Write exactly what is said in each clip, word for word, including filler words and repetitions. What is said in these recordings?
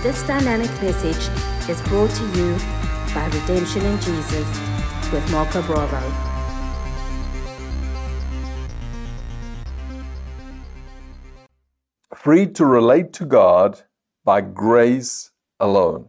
This dynamic message is brought to you by Redemption in Jesus with Marco Bravo. Free to relate to God by grace alone.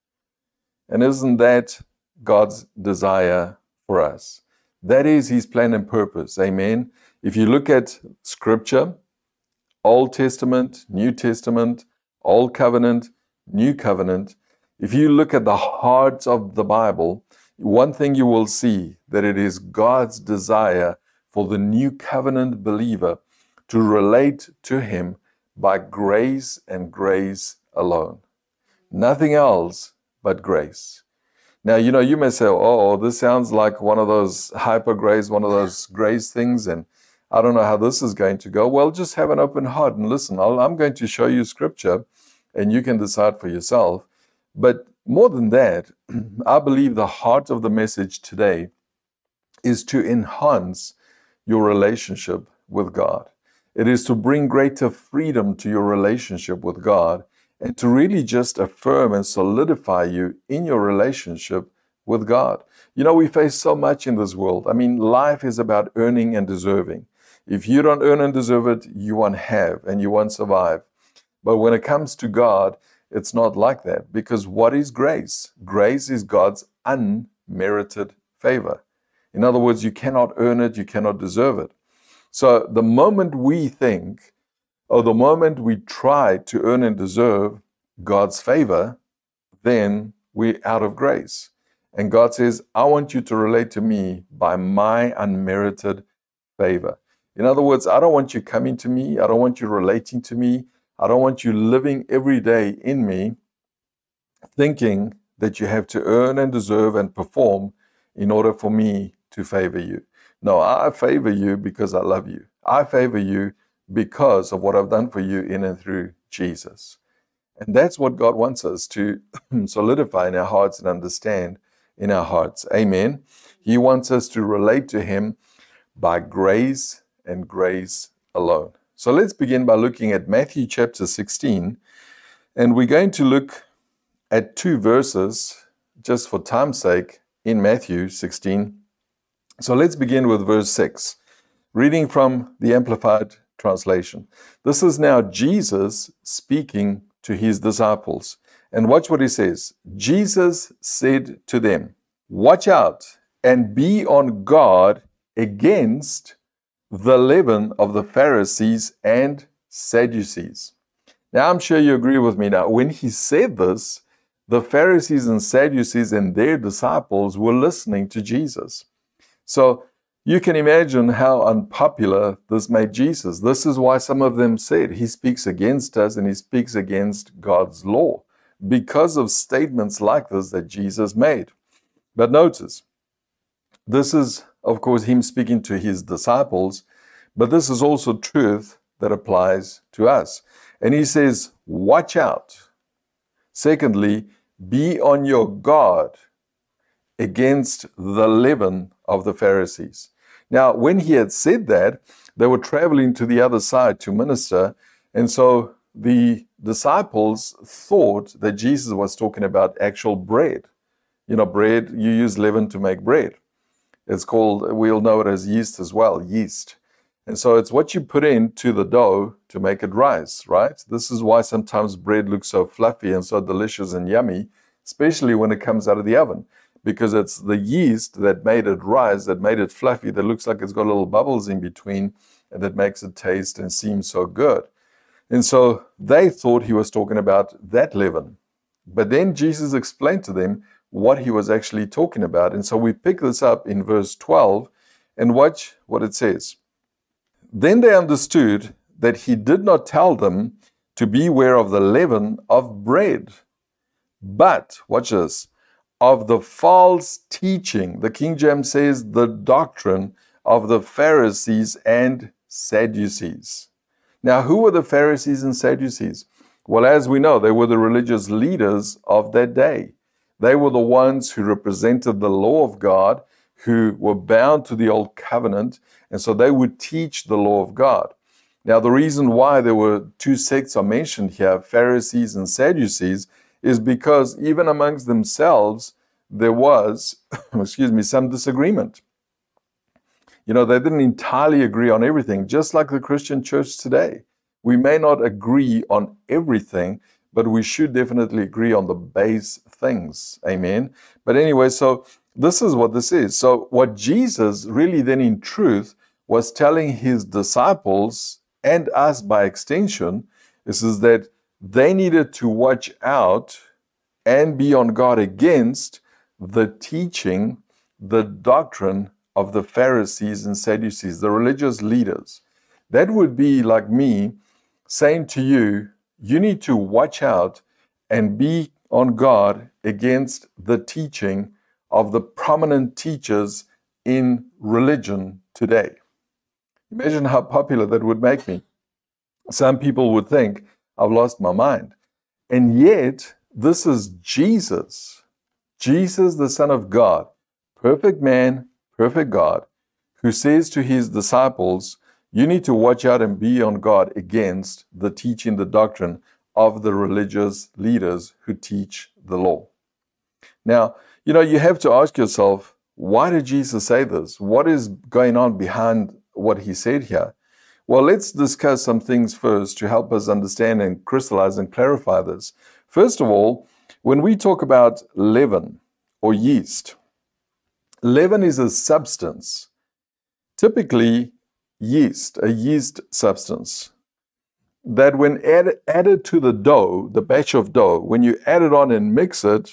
And isn't that God's desire for us? That is His plan and purpose. Amen. If you look at Scripture, Old Testament, New Testament, Old Covenant, New Covenant, if you look at the heart of the Bible, one thing you will see that it is God's desire for the New Covenant believer to relate to Him by grace and grace alone. Nothing else but grace. Now, you know, you may say, oh, this sounds like one of those hyper grace, one of those grace things, and I don't know how this is going to go. Well, just have an open heart and listen. I'll, I'm going to show you Scripture, and you can decide for yourself. But more than that, I believe the heart of the message today is to enhance your relationship with God. It is to bring greater freedom to your relationship with God and to really just affirm and solidify you in your relationship with God. You know, we face so much in this world. I mean, life is about earning and deserving. If you don't earn and deserve it, you won't have and you won't survive. But when it comes to God, it's not like that. Because what is grace? Grace is God's unmerited favor. In other words, you cannot earn it, you cannot deserve it. So the moment we think, or the moment we try to earn and deserve God's favor, then we're out of grace. And God says, I want you to relate to me by my unmerited favor. In other words, I don't want you coming to me. I don't want you relating to me. I don't want you living every day in me thinking that you have to earn and deserve and perform in order for me to favor you. No, I favor you because I love you. I favor you because of what I've done for you in and through Jesus. And that's what God wants us to solidify in our hearts and understand in our hearts. Amen. He wants us to relate to Him by grace and grace alone. So let's begin by looking at Matthew chapter sixteen. And we're going to look at two verses, just for time's sake, in Matthew sixteen. So let's begin with verse six, reading from the Amplified Translation. This is now Jesus speaking to His disciples. And watch what He says. Jesus said to them, watch out and be on guard against the leaven of the Pharisees and Sadducees. Now, I'm sure you agree with me now. When He said this, the Pharisees and Sadducees and their disciples were listening to Jesus. So you can imagine how unpopular this made Jesus. This is why some of them said He speaks against us and He speaks against God's law, because of statements like this that Jesus made. But notice, this is, of course, Him speaking to His disciples, but this is also truth that applies to us. And He says, watch out. Secondly, be on your guard against the leaven of the Pharisees. Now, when He had said that, they were traveling to the other side to minister, and so the disciples thought that Jesus was talking about actual bread. You know, bread, you use leaven to make bread. It's called, we'll know it as yeast as well, yeast. And so it's what you put into the dough to make it rise, right? This is why sometimes bread looks so fluffy and so delicious and yummy, especially when it comes out of the oven, because it's the yeast that made it rise, that made it fluffy, that looks like it's got little bubbles in between, and that makes it taste and seem so good. And so they thought He was talking about that leaven. But then Jesus explained to them what He was actually talking about. And so we pick this up in verse twelve and watch what it says. Then they understood that He did not tell them to beware of the leaven of bread, but, watch this, of the false teaching. The King James says the doctrine of the Pharisees and Sadducees. Now, who were the Pharisees and Sadducees? Well, as we know, they were the religious leaders of that day. They were the ones who represented the law of God, who were bound to the old covenant, and so they would teach the law of God. Now, the reason why there were two sects are mentioned here, Pharisees and Sadducees, is because even amongst themselves, there was, excuse me, some disagreement. You know, they didn't entirely agree on everything, just like the Christian church today. We may not agree on everything, but we should definitely agree on the base things. Amen. But anyway, so this is what this is. So what Jesus really then in truth was telling his disciples and us by extension is, is that they needed to watch out and be on guard against the teaching, the doctrine of the Pharisees and Sadducees, the religious leaders. That would be like me saying to you, you need to watch out and be on guard against the teaching of the prominent teachers in religion today. Imagine how popular that would make me. Some people would think I've lost my mind. And yet, this is Jesus, Jesus, the Son of God, perfect man, perfect God, who says to his disciples, you need to watch out and be on guard against the teaching, the doctrine of the religious leaders who teach the law. Now, you know, you have to ask yourself, why did Jesus say this? What is going on behind what he said here? Well, let's discuss some things first to help us understand and crystallize and clarify this. First of all, when we talk about leaven or yeast, leaven is a substance, typically yeast, a yeast substance, that when add, added to the dough, the batch of dough, when you add it on and mix it,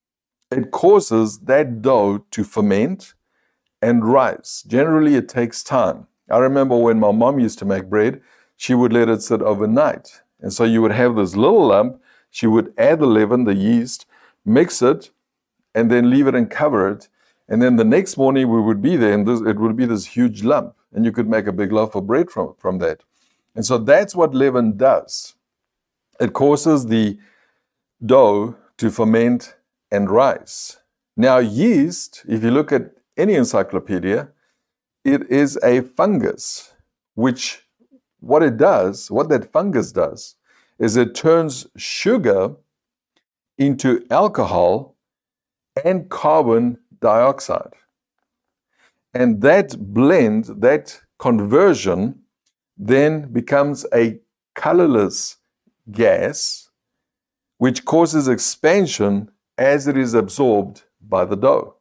it causes that dough to ferment and rise. Generally, it takes time. I remember when my mom used to make bread, she would let it sit overnight. And so you would have this little lump, she would add the leaven, the yeast, mix it, and then leave it and cover it. And then the next morning we would be there and this, it would be this huge lump. And you could make a big loaf of bread from, from that. And so that's what leaven does. It causes the dough to ferment and rise. Now yeast, if you look at any encyclopedia, it is a fungus, which what it does, what that fungus does, is it turns sugar into alcohol and carbon dioxide. And that blend, that conversion, then becomes a colorless gas, which causes expansion as it is absorbed by the dough.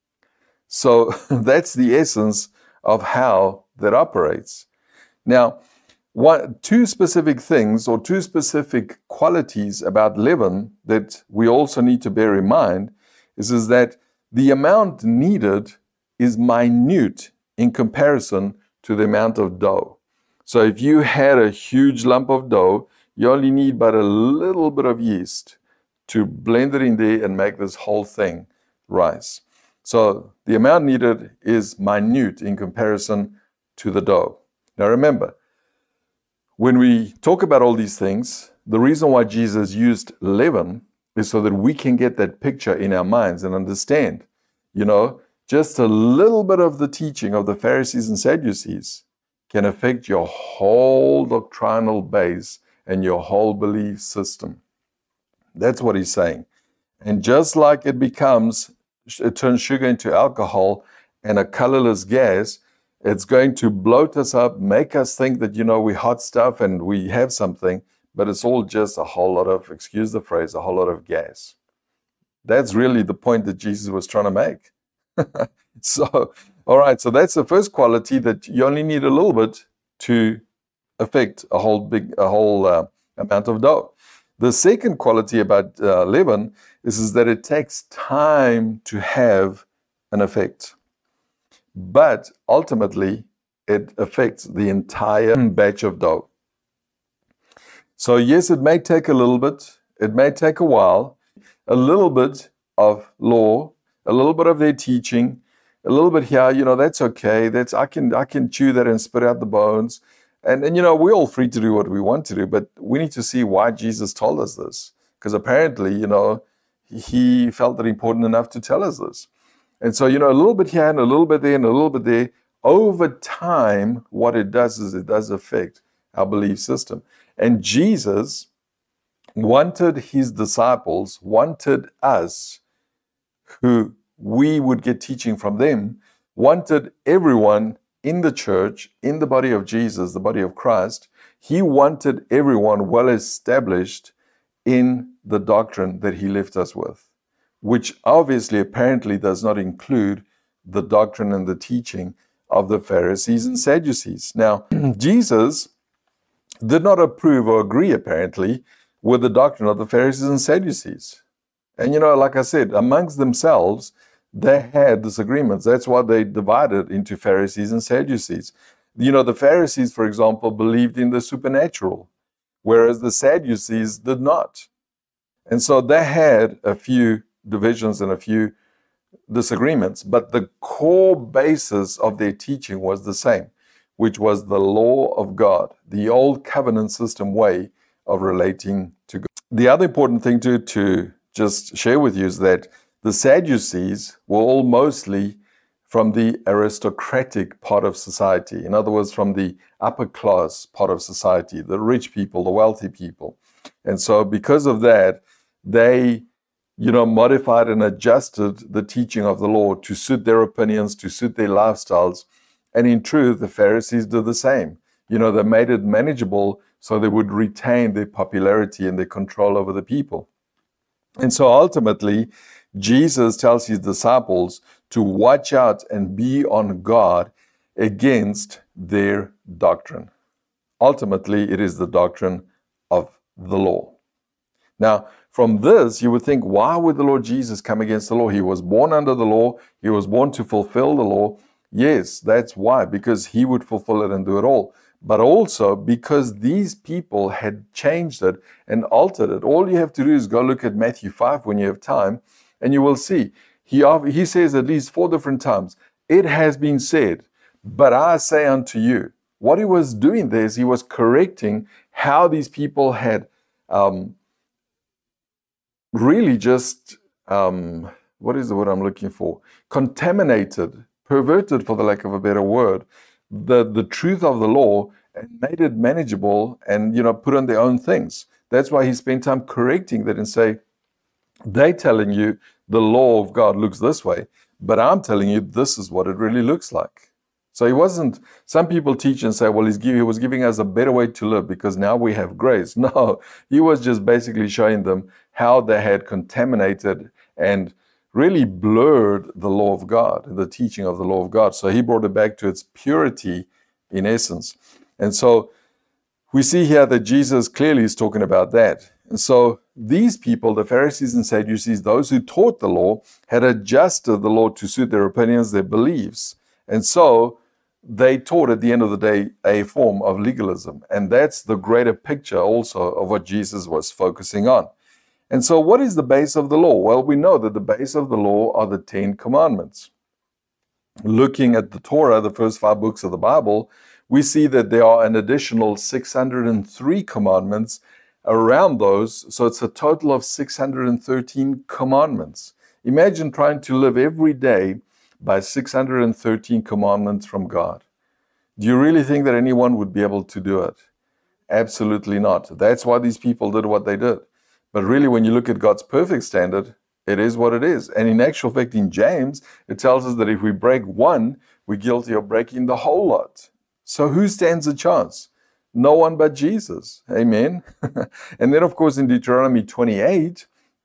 So that's the essence of how that operates. Now, one, two specific things or two specific qualities about leaven that we also need to bear in mind is, is that the amount needed is minute in comparison to the amount of dough. So if you had a huge lump of dough, you only need but a little bit of yeast to blend it in there and make this whole thing rise. So the amount needed is minute in comparison to the dough. Now remember, when we talk about all these things, the reason why Jesus used leaven is so that we can get that picture in our minds and understand, you know, just a little bit of the teaching of the Pharisees and Sadducees can affect your whole doctrinal base and your whole belief system. That's what he's saying. And just like it becomes, it turns sugar into alcohol and a colorless gas, it's going to bloat us up, make us think that, you know, we're hot stuff and we have something, but it's all just a whole lot of, excuse the phrase, a whole lot of gas. That's really the point that Jesus was trying to make. So, all right, so that's the first quality, that you only need a little bit to affect a whole big, a whole uh, amount of dough. The second quality about uh, leaven is, is that it takes time to have an effect. But ultimately, it affects the entire batch of dough. So yes, it may take a little bit, it may take a while, a little bit of law, a little bit of their teaching, a little bit here, you know, that's okay. That's I can I can chew that and spit out the bones. And, and you know, we're all free to do what we want to do, but we need to see why Jesus told us this. Because apparently, you know, he felt it important enough to tell us this. And so, you know, a little bit here and a little bit there and a little bit there, over time, what it does is it does affect our belief system. And Jesus wanted his disciples, wanted us, who we would get teaching from them, wanted everyone in the church, in the body of Jesus, the body of Christ. He wanted everyone well established in the doctrine that he left us with, which obviously apparently does not include the doctrine and the teaching of the Pharisees and Sadducees. Now, Jesus did not approve or agree, apparently, with the doctrine of the Pharisees and Sadducees. And, you know, like I said, amongst themselves, they had disagreements. That's why they divided into Pharisees and Sadducees. You know, the Pharisees, for example, believed in the supernatural, whereas the Sadducees did not. And so they had a few divisions and a few disagreements, but the core basis of their teaching was the same, which was the law of God, the old covenant system way of relating to God. The other important thing to, to just share with you is that the Sadducees were all mostly from the aristocratic part of society. In other words, from the upper class part of society, the rich people, the wealthy people. And so because of that, they, you know, modified and adjusted the teaching of the law to suit their opinions, to suit their lifestyles. And in truth, the Pharisees did the same. You know, they made it manageable so they would retain their popularity and their control over the people. And so ultimately, Jesus tells his disciples to watch out and be on guard against their doctrine. Ultimately, it is the doctrine of the law. Now, from this, you would think, why would the Lord Jesus come against the law? He was born under the law. He was born to fulfill the law. Yes, that's why, because he would fulfill it and do it all. But also because these people had changed it and altered it. All you have to do is go look at Matthew five when you have time, and you will see. He, he says at least four different times, it has been said, but I say unto you. What he was doing there is he was correcting how these people had um, really just, um, what is the word I'm looking for? Contaminated, perverted, for the lack of a better word, the, the truth of the law and made it manageable and, you know, put on their own things. That's why he spent time correcting that and say, they're telling you the law of God looks this way, but I'm telling you this is what it really looks like. So he wasn't, some people teach and say, well, he's give, he was giving us a better way to live because now we have grace. No, he was just basically showing them how they had contaminated and really blurred the law of God, the teaching of the law of God. So he brought it back to its purity in essence. And so we see here that Jesus clearly is talking about that. And so these people, the Pharisees and Sadducees, those who taught the law, had adjusted the law to suit their opinions, their beliefs. And so they taught at the end of the day a form of legalism. And that's the greater picture also of what Jesus was focusing on. And so what is the base of the law? Well, we know that the base of the law are the Ten Commandments. Looking at the Torah, the first five books of the Bible, we see that there are an additional six hundred three commandments around those. So it's a total of six hundred thirteen commandments. Imagine trying to live every day by six hundred thirteen commandments from God. Do you really think that anyone would be able to do it? Absolutely not. That's why these people did what they did. But really, when you look at God's perfect standard, it is what it is. And in actual fact, in James, it tells us that if we break one, we're guilty of breaking the whole lot. So who stands a chance? No one but Jesus. Amen. And then, of course, in Deuteronomy twenty-eight,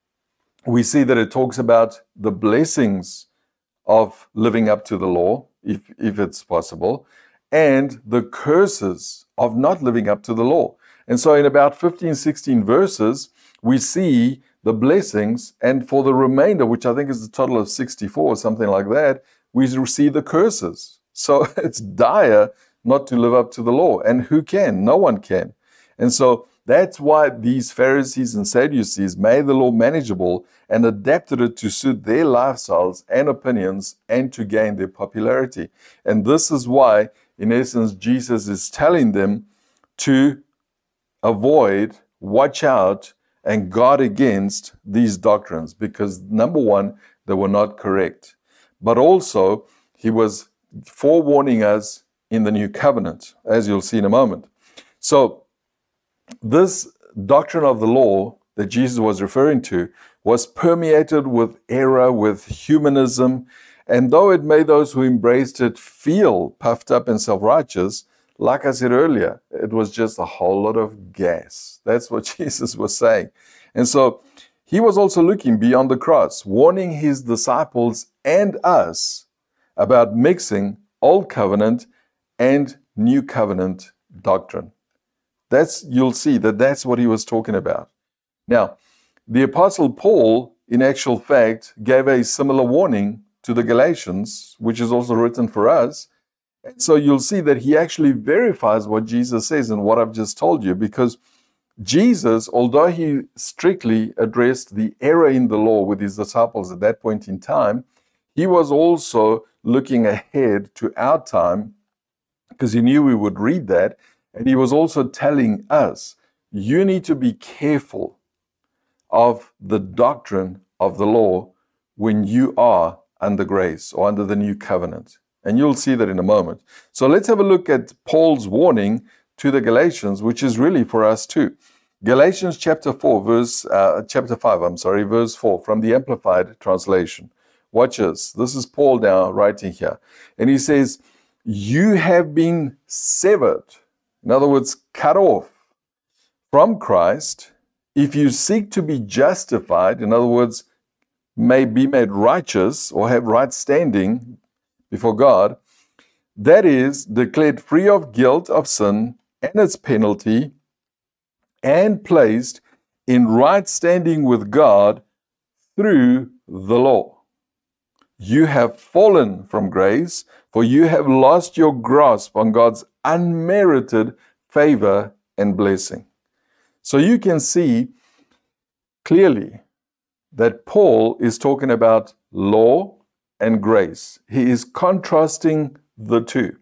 we see that it talks about the blessings of living up to the law, if, if it's possible, and the curses of not living up to the law. And so in about fifteen, sixteen verses, we see the blessings, and for the remainder, which I think is a total of sixty-four or something like that, we see the curses. So it's dire not to live up to the law. And who can? No one can. And so that's why these Pharisees and Sadducees made the law manageable and adapted it to suit their lifestyles and opinions and to gain their popularity. And this is why, in essence, Jesus is telling them to avoid, watch out, and guard against these doctrines, because number one, they were not correct. But also, he was forewarning us in the new covenant, as you'll see in a moment. So, this doctrine of the law that Jesus was referring to was permeated with error, with humanism. And though it made those who embraced it feel puffed up and self-righteous, like I said earlier, it was just a whole lot of gas. That's what Jesus was saying. And so he was also looking beyond the cross, warning his disciples and us about mixing Old Covenant and New Covenant doctrine. That's, you'll see that that's what he was talking about. Now, the Apostle Paul, in actual fact, gave a similar warning to the Galatians, which is also written for us. And so you'll see that he actually verifies what Jesus says and what I've just told you, because Jesus, although he strictly addressed the error in the law with his disciples at that point in time, he was also looking ahead to our time, because he knew we would read that. And he was also telling us, you need to be careful of the doctrine of the law when you are under grace or under the new covenant. And you'll see that in a moment. So let's have a look at Paul's warning to the Galatians, which is really for us too. Galatians chapter four, verse uh, chapter five, I'm sorry, verse four, from the Amplified Translation. Watch this. This is Paul now writing here. And he says, you have been severed, in other words, cut off from Christ, if you seek to be justified, in other words, may be made righteous or have right standing before God, that is, declared free of guilt of sin and its penalty, and placed in right standing with God through the law. You have fallen from grace, for you have lost your grasp on God's unmerited favor and blessing. So you can see clearly that Paul is talking about law and grace. He is contrasting the two.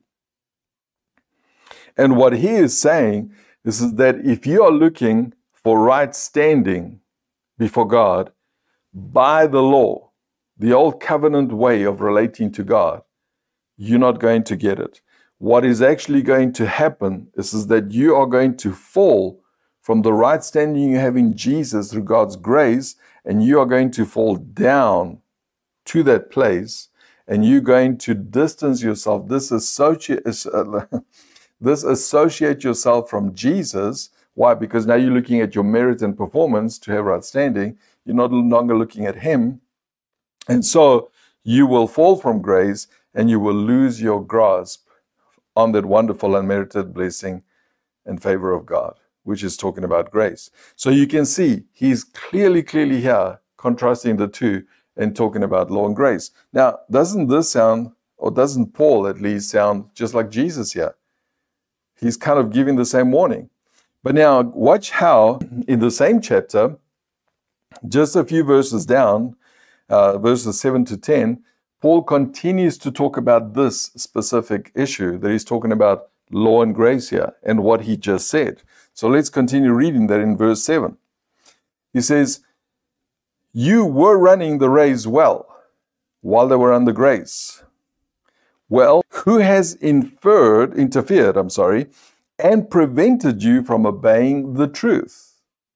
And what he is saying is that if you are looking for right standing before God by the law, the old covenant way of relating to God, you're not going to get it. What is actually going to happen is, is that you are going to fall from the right standing you have in Jesus through God's grace, and you are going to fall down to that place, and you're going to distance yourself, disassociate, uh, disassociate yourself from Jesus. Why? Because now you're looking at your merit and performance to have right standing. You're no longer looking at Him. And so you will fall from grace, and you will lose your grasp on that wonderful unmerited blessing and favor of God, which is talking about grace. So you can see he's clearly, clearly here contrasting the two and talking about law and grace. Now, doesn't this sound, or doesn't Paul at least sound just like Jesus here? He's kind of giving the same warning. But now watch how in the same chapter, just a few verses down, uh, verses seven to ten, Paul continues to talk about this specific issue that he's talking about law and grace here and what he just said. So let's continue reading that in verse seven. He says, you were running the race well while they were under grace. Well, who has inferred, interfered, I'm sorry, and prevented you from obeying the truth?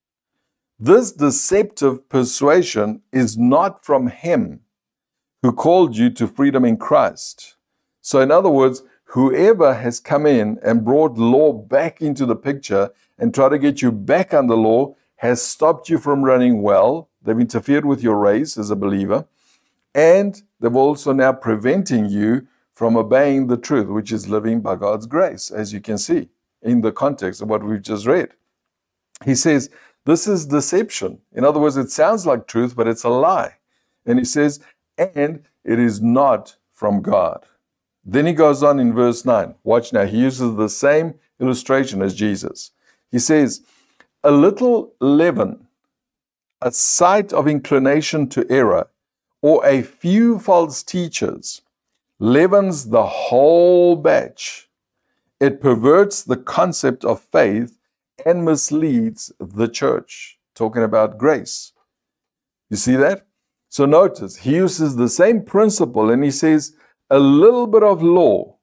This deceptive persuasion is not from Him who called you to freedom in Christ. So in other words, whoever has come in and brought law back into the picture and tried to get you back under law has stopped you from running well. They've interfered with your race as a believer, and they've also now preventing you from obeying the truth, which is living by God's grace, as you can see in the context of what we've just read. He says, this is deception. In other words, it sounds like truth, but it's a lie. And he says, and it is not from God. Then he goes on in verse nine. Watch now, he uses the same illustration as Jesus. He says, a little leaven, a sight of inclination to error, or a few false teachers, leavens the whole batch. It perverts the concept of faith and misleads the church. Talking about grace. You see that? So notice, he uses the same principle and he says, a little bit of law,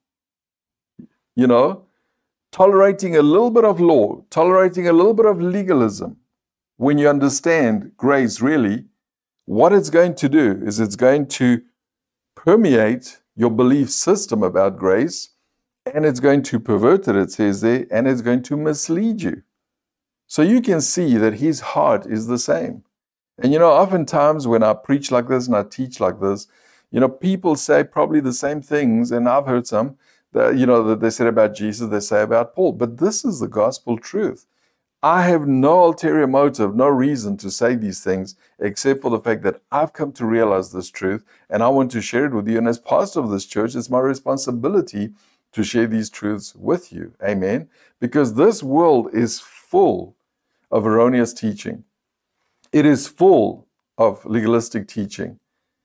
you know, tolerating a little bit of law, tolerating a little bit of legalism, when you understand grace really, what it's going to do is it's going to permeate your belief system about grace, and it's going to pervert it, it says there, and it's going to mislead you. So you can see that his heart is the same. And you know, oftentimes when I preach like this and I teach like this, you know, people say probably the same things, and I've heard some, that, you know, that they said about Jesus, they say about Paul. But this is the gospel truth. I have no ulterior motive, no reason to say these things, except for the fact that I've come to realize this truth, and I want to share it with you. And as pastor of this church, it's my responsibility to share these truths with you. Amen? Because this world is full of erroneous teaching. It is full of legalistic teaching.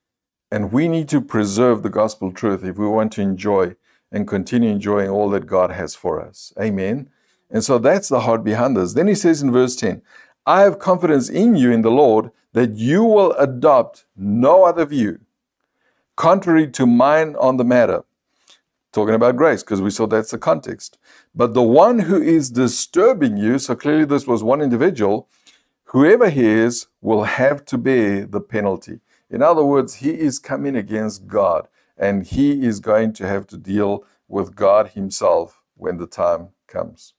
And we need to preserve the gospel truth if we want to enjoy and continue enjoying all that God has for us. Amen? And so that's the heart behind this. Then he says in verse ten, I have confidence in you in the Lord that you will adopt no other view contrary to mine on the matter. Talking about grace, because we saw that's the context. But the one who is disturbing you, so clearly this was one individual, whoever he is will have to bear the penalty. In other words, he is coming against God, and he is going to have to deal with God himself when the time comes.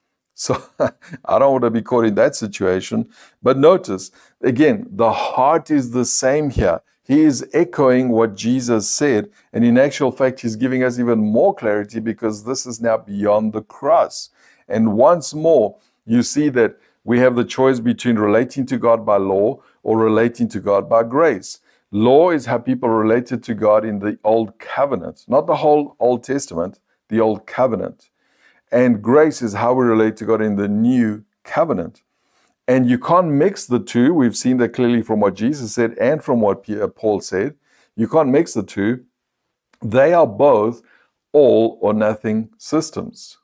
So I don't want to be caught in that situation. But notice, again, the heart is the same here. He is echoing what Jesus said. And in actual fact, he's giving us even more clarity because this is now beyond the cross. And once more, you see that we have the choice between relating to God by law or relating to God by grace. Law is how people related to God in the Old Covenant, not the whole Old Testament, the Old Covenant. And grace is how we relate to God in the New Covenant. And you can't mix the two. We've seen that clearly from what Jesus said and from what Paul said. You can't mix the two. They are both all or nothing systems.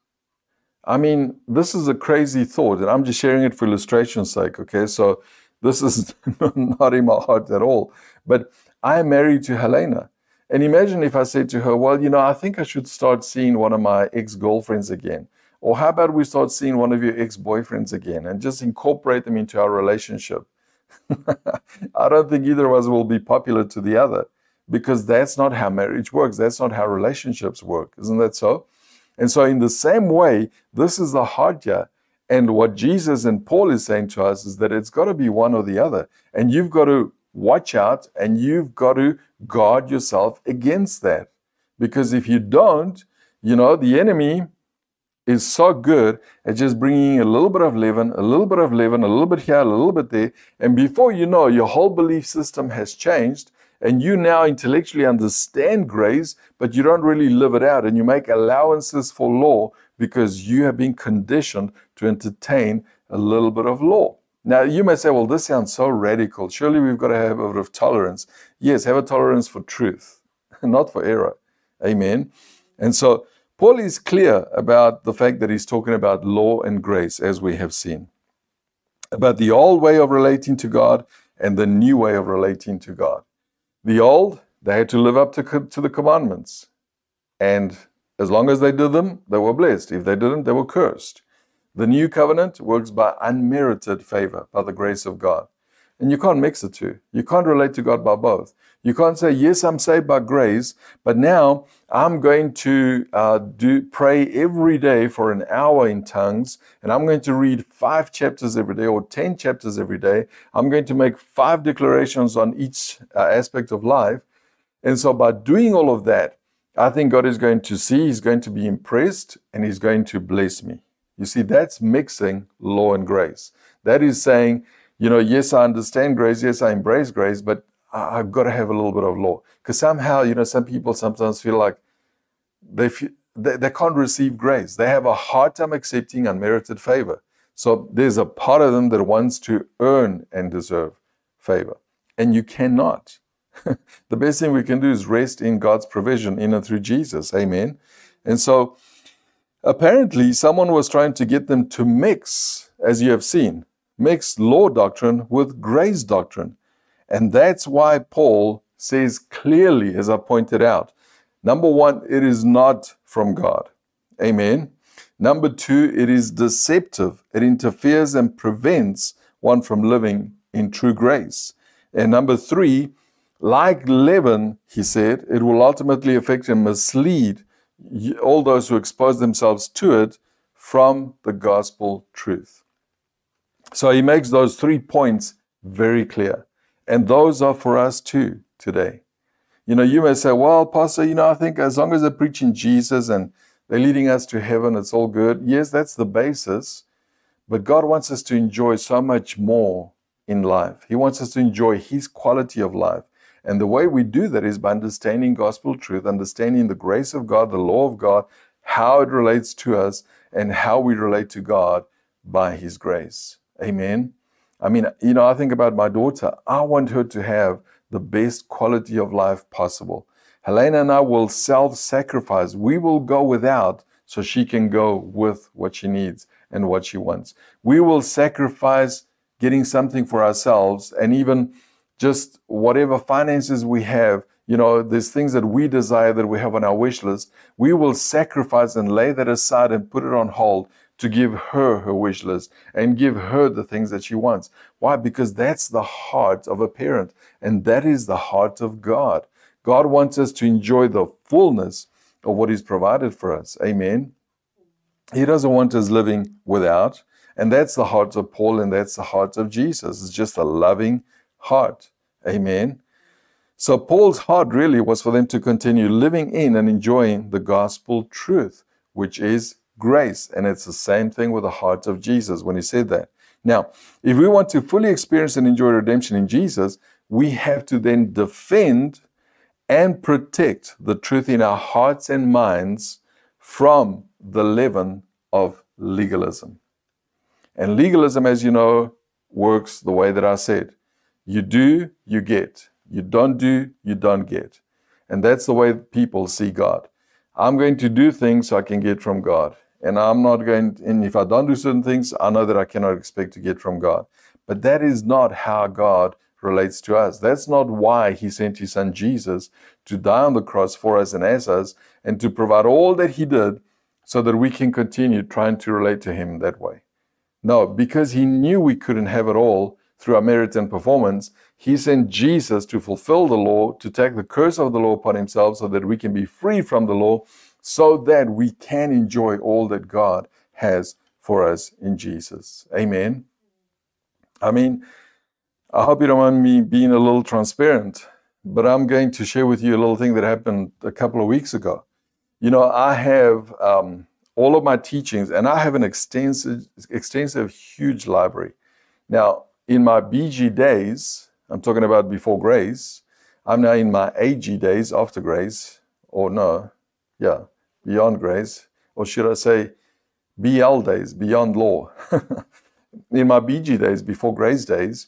I mean, this is a crazy thought, and I'm just sharing it for illustration's sake, okay? So this is not in my heart at all. But I am married to Helena. And imagine if I said to her, well, you know, I think I should start seeing one of my ex-girlfriends again. Or how about we start seeing one of your ex-boyfriends again and just incorporate them into our relationship? I don't think either of us will be popular to the other, because that's not how marriage works. That's not how relationships work. Isn't that so? And so in the same way, this is the heart here. And what Jesus and Paul is saying to us is that it's got to be one or the other. And you've got to watch out, and you've got to guard yourself against that. Because if you don't, you know, the enemy is so good at just bringing a little bit of leaven, a little bit of leaven, a little bit here, a little bit there. And before you know, your whole belief system has changed, and you now intellectually understand grace, but you don't really live it out. And you make allowances for law because you have been conditioned to entertain a little bit of law. Now, you may say, well, this sounds so radical. Surely we've got to have a bit of tolerance. Yes, have a tolerance for truth, not for error. Amen. And so Paul is clear about the fact that he's talking about law and grace, as we have seen. About the old way of relating to God and the new way of relating to God. The old, they had to live up to, to the commandments. And as long as they did them, they were blessed. If they didn't, they were cursed. The new covenant works by unmerited favor, by the grace of God. And you can't mix the two. You can't relate to God by both. You can't say, yes, I'm saved by grace, but now I'm going to uh, do pray every day for an hour in tongues, and I'm going to read five chapters every day or ten chapters every day. I'm going to make five declarations on each uh, aspect of life. And so by doing all of that, I think God is going to see, he's going to be impressed, and he's going to bless me. You see, that's mixing law and grace. That is saying, you know, yes, I understand grace. Yes, I embrace grace, but I've got to have a little bit of law. Because somehow, you know, some people sometimes feel like they, feel, they they can't receive grace. They have a hard time accepting unmerited favor. So there's a part of them that wants to earn and deserve favor. And you cannot. The best thing we can do is rest in God's provision in and through Jesus. Amen. And so apparently, someone was trying to get them to mix, as you have seen, mix law doctrine with grace doctrine. And that's why Paul says clearly, as I pointed out, number one, it is not from God. Amen. Number two, it is deceptive. It interferes and prevents one from living in true grace. And number three, like leaven, he said, it will ultimately affect and mislead all those who expose themselves to it from the gospel truth. So he makes those three points very clear. And those are for us too today. You know, you may say, well, Pastor, you know, I think as long as they're preaching Jesus and they're leading us to heaven, it's all good. Yes, that's the basis. But God wants us to enjoy so much more in life. He wants us to enjoy His quality of life. And the way we do that is by understanding gospel truth, understanding the grace of God, the law of God, how it relates to us, and how we relate to God by His grace. Amen. I mean, you know, I think about my daughter. I want her to have the best quality of life possible. Helena and I will self-sacrifice. We will go without so she can go with what she needs and what she wants. We will sacrifice getting something for ourselves, and even just whatever finances we have, you know, there's things that we desire that we have on our wish list. We will sacrifice and lay that aside and put it on hold to give her her wish list and give her the things that she wants. Why? Because that's the heart of a parent, and that is the heart of God. God wants us to enjoy the fullness of what He's provided for us. Amen. He doesn't want us living without, and that's the heart of Paul, and that's the heart of Jesus. It's just a loving heart. Amen. So Paul's heart really was for them to continue living in and enjoying the gospel truth, which is grace. And it's the same thing with the heart of Jesus when he said that. Now, if we want to fully experience and enjoy redemption in Jesus, we have to then defend and protect the truth in our hearts and minds from the leaven of legalism. And legalism, as you know, works the way that I said. You do, you get. You don't do, you don't get. And that's the way people see God. I'm going to do things so I can get from God. And I'm not going to, and if I don't do certain things, I know that I cannot expect to get from God. But that is not how God relates to us. That's not why He sent His Son Jesus to die on the cross for us and as us, and to provide all that He did so that we can continue trying to relate to Him that way. No, because He knew we couldn't have it all through our merit and performance, He sent Jesus to fulfill the law, to take the curse of the law upon Himself so that we can be free from the law, so that we can enjoy all that God has for us in Jesus. Amen. I mean, I hope you don't mind me being a little transparent, but I'm going to share with you a little thing that happened a couple of weeks ago. You know, I have um, all of my teachings, and I have an extensive, extensive, huge library. Now, in my B G days, I'm talking about before grace, I'm now in my A G days after grace, or no, yeah, beyond grace, or should I say B L days, beyond law. In my B G days, before grace days,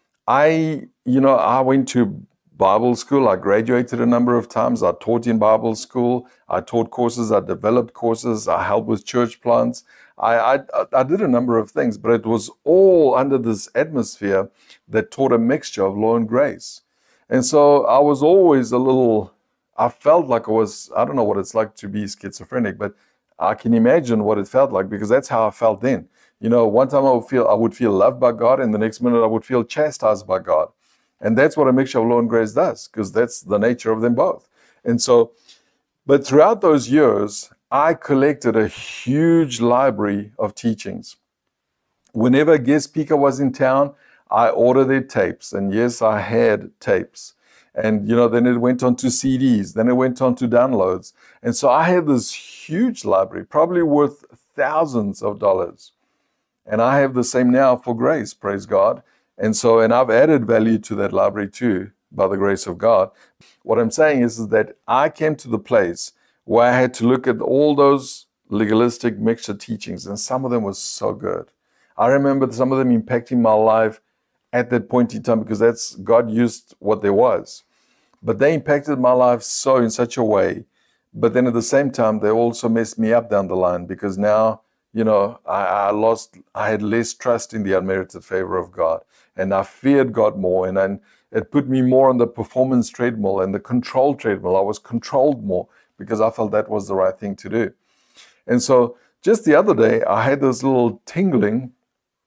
I, you know, I went to Bible school. I graduated a number of times. I taught in Bible school. I taught courses. I developed courses. I helped with church plants. I, I, I did a number of things, but it was all under this atmosphere that taught a mixture of law and grace. And so I was always a little, I felt like I was, I don't know what it's like to be schizophrenic, but I can imagine what it felt like, because that's how I felt then. You know, one time I would feel, I would feel loved by God, and the next minute I would feel chastised by God. And that's what a mixture of law and grace does, because that's the nature of them both. And so, but throughout those years, I collected a huge library of teachings. Whenever a guest speaker was in town, I ordered their tapes. And yes, I had tapes. And, you know, then it went on to C Ds. Then it went on to downloads. And so I had this huge library, probably worth thousands of dollars. And I have the same now for grace, praise God. And so, and I've added value to that library too, by the grace of God. What I'm saying is, is that I came to the place where I had to look at all those legalistic mixture teachings, and some of them were so good. I remember some of them impacting my life at that point in time, because that's, God used what there was. But they impacted my life so in such a way. But then at the same time, they also messed me up down the line, because now, you know, I, I lost, I had less trust in the unmerited favor of God. And I feared God more, and then it put me more on the performance treadmill and the control treadmill. I was controlled more because I felt that was the right thing to do. And so just the other day, I had this little tingling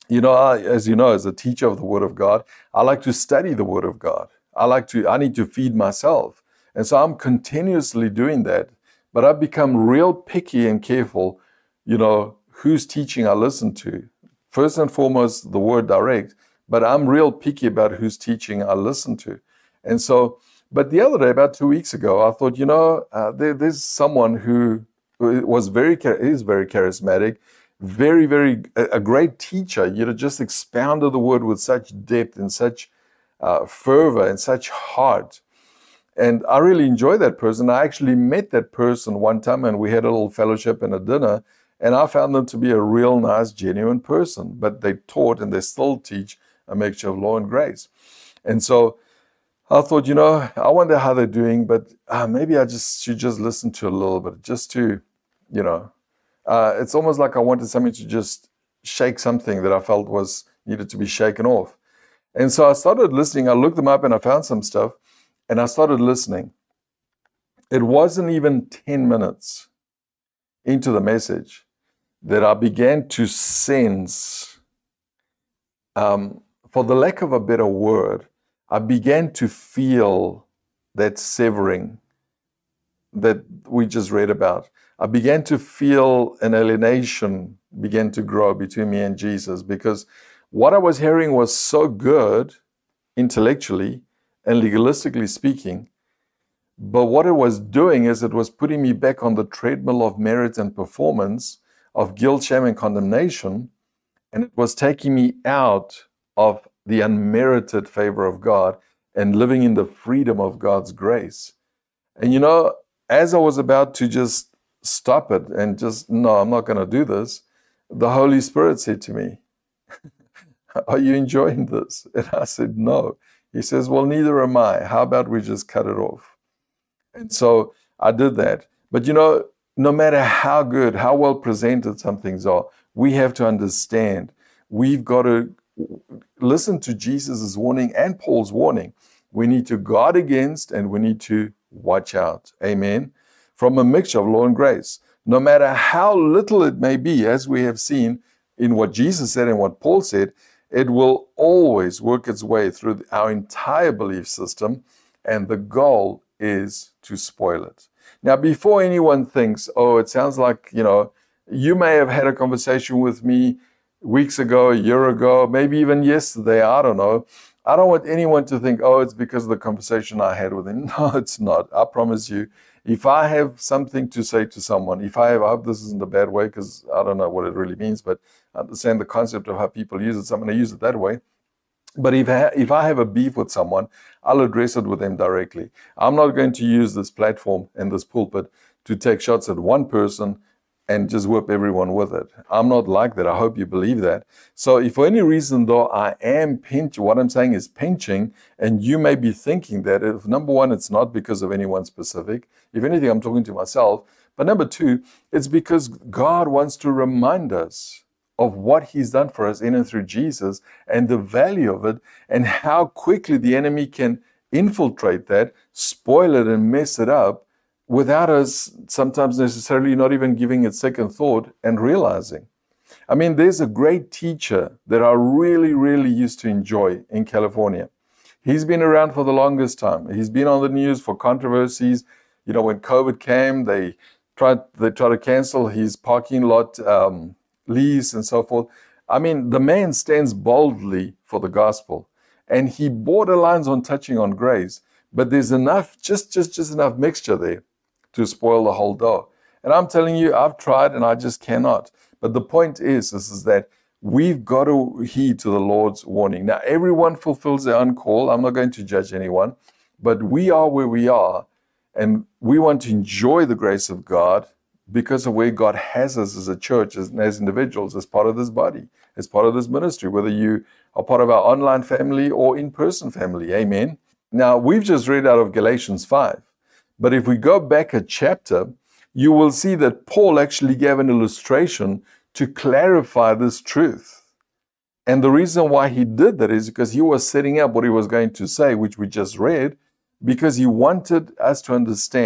You know, I, as you know, as a teacher of the Word of God, I like to study the Word of God. I like to, I need to feed myself. And so I'm continuously doing that. But I've become real picky and careful, you know, whose teaching I listen to. First and foremost, the Word direct, but I'm real picky about whose teaching I listen to. And so, but the other day, about two weeks ago, I thought, you know, uh, there, there's someone who was very, is very charismatic, very, very, a great teacher, you know, just expounded the Word with such depth and such uh, fervor and such heart. And I really enjoy that person. I actually met that person one time and we had a little fellowship and a dinner, and I found them to be a real nice, genuine person. But they taught and they still teach a mixture of law and grace. And so I thought, you know, I wonder how they're doing, but uh, maybe I just should just listen to a little bit, just to, you know, uh, it's almost like I wanted something to just shake something that I felt was needed to be shaken off. And so I started listening. I looked them up and I found some stuff, and I started listening. It wasn't even ten minutes into the message that I began to sense, um, for the lack of a better word, I began to feel that severing that we just read about. I began to feel an alienation began to grow between me and Jesus, because what I was hearing was so good intellectually and legalistically speaking, but what it was doing is it was putting me back on the treadmill of merit and performance, of guilt, shame, and condemnation, and it was taking me out of the unmerited favor of God and living in the freedom of God's grace. And you know, as I was about to just stop it and just, no, I'm not going to do this, the Holy Spirit said to me, are you enjoying this? And I said, no. He says, well, neither am I. How about we just cut it off? And so I did that. But you know, no matter how good, how well presented some things are, we have to understand, we've got to listen to Jesus' warning and Paul's warning. We need to guard against and we need to watch out. Amen. From a mixture of law and grace. No matter how little it may be, as we have seen in what Jesus said and what Paul said, it will always work its way through our entire belief system, and the goal is to spoil it. Now, before anyone thinks, oh, it sounds like, you know, you may have had a conversation with me weeks ago, a year ago, maybe even yesterday, I don't know. I don't want anyone to think, oh, it's because of the conversation I had with him. No, it's not. I promise you, if I have something to say to someone, if I have, I hope this isn't a bad way, because I don't know what it really means, but I understand the concept of how people use it, so I'm going to use it that way. But if I, if I have a beef with someone, I'll address it with them directly. I'm not going to use this platform and this pulpit to take shots at one person and just whip everyone with it. I'm not like that. I hope you believe that. So if for any reason, though, I am pinching, what I'm saying is pinching, and you may be thinking that, if number one, it's not because of anyone specific. If anything, I'm talking to myself. But number two, it's because God wants to remind us of what he's done for us in and through Jesus and the value of it, and how quickly the enemy can infiltrate that, spoil it, and mess it up without us sometimes necessarily not even giving it second thought and realizing. I mean, there's a great teacher that I really, really used to enjoy in California. He's been around for the longest time. He's been on the news for controversies. You know, when COVID came, they tried, they tried to cancel his parking lot um, lease and so forth. I mean, the man stands boldly for the gospel, and he borderlines on touching on grace, but there's enough, just, just, just enough mixture there to spoil the whole dough. And I'm telling you, I've tried and I just cannot. But the point is, this is that we've got to heed to the Lord's warning. Now, everyone fulfills their own call. I'm not going to judge anyone, but we are where we are, and we want to enjoy the grace of God because of where God has us as a church, as, as individuals, as part of this body, as part of this ministry, whether you are part of our online family or in-person family. Amen. Now, we've just read out of Galatians five. But if we go back a chapter, you will see that Paul actually gave an illustration to clarify this truth. And the reason why he did that is because he was setting up what he was going to say, which we just read, because he wanted us to understand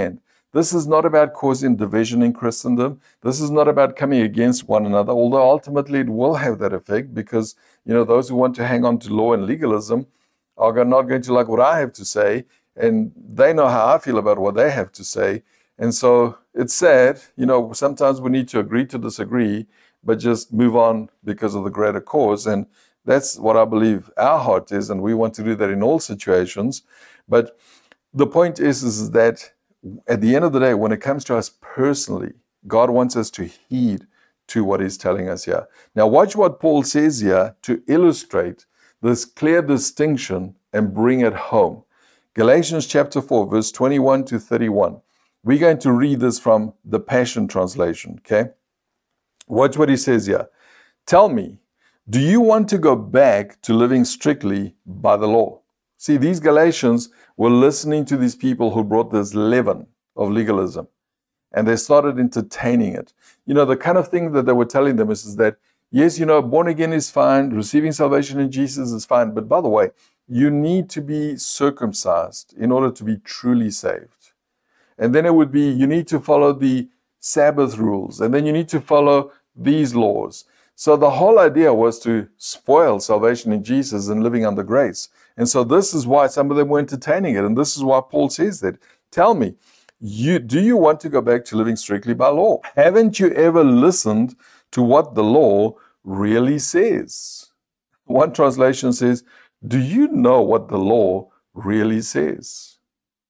This is not about causing division in Christendom. This is not about coming against one another, although ultimately it will have that effect because, you know, those who want to hang on to law and legalism are not going to like what I have to say, and they know how I feel about what they have to say. And so it's sad, you know, sometimes we need to agree to disagree, but just move on because of the greater cause. And that's what I believe our heart is, and we want to do that in all situations. But the point is, is that at the end of the day, when it comes to us personally, God wants us to heed to what he's telling us here. Now watch what Paul says here to illustrate this clear distinction and bring it home. Galatians chapter four, verse twenty-one to thirty-one. We're going to read this from the Passion Translation, okay? Watch what he says here. Tell me, do you want to go back to living strictly by the law? See, these Galatians were listening to these people who brought this leaven of legalism, and they started entertaining it. You know, the kind of thing that they were telling them is, is that, yes, you know, born again is fine, receiving salvation in Jesus is fine, but by the way, you need to be circumcised in order to be truly saved. And then it would be, you need to follow the Sabbath rules, and then you need to follow these laws. So the whole idea was to spoil salvation in Jesus and living under grace. And so this is why some of them were entertaining it. And this is why Paul says that. Tell me, you, do you want to go back to living strictly by law? Haven't you ever listened to what the law really says? One translation says, do you know what the law really says?